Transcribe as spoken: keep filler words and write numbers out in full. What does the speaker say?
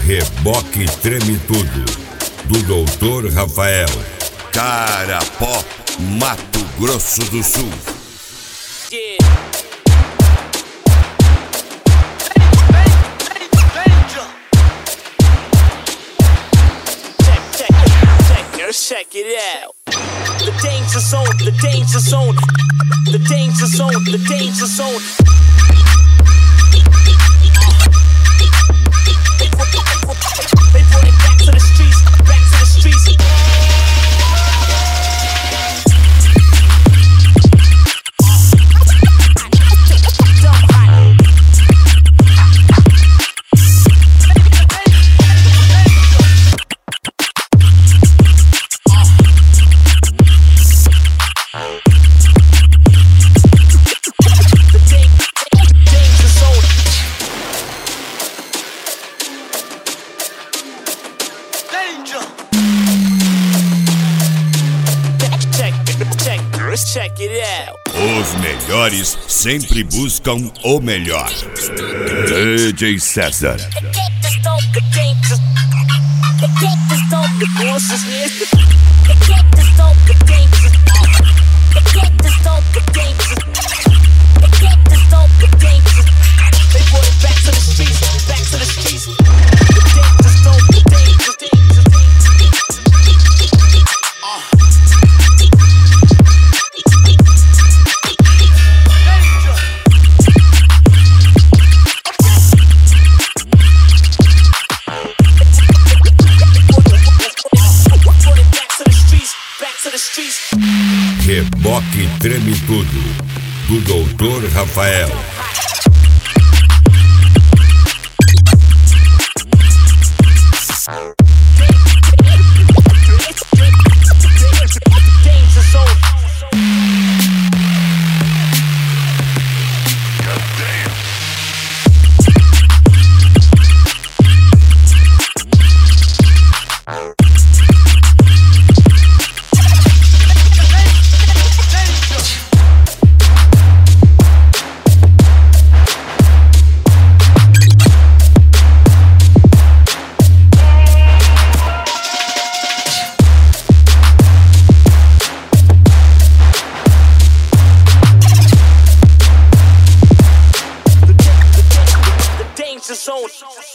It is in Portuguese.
Reboque Treme Tudo, do doutor Rafael. Carapó, Mato Grosso do Sul. Yeah. Check it out. The danger zone, the danger zone, the danger zone, the danger zone. They brought it back to the streets, back to the streets. Check it out. Os melhores sempre buscam o melhor. D J César. Reboque Treme Tudo, do doutor Rafael. Uh.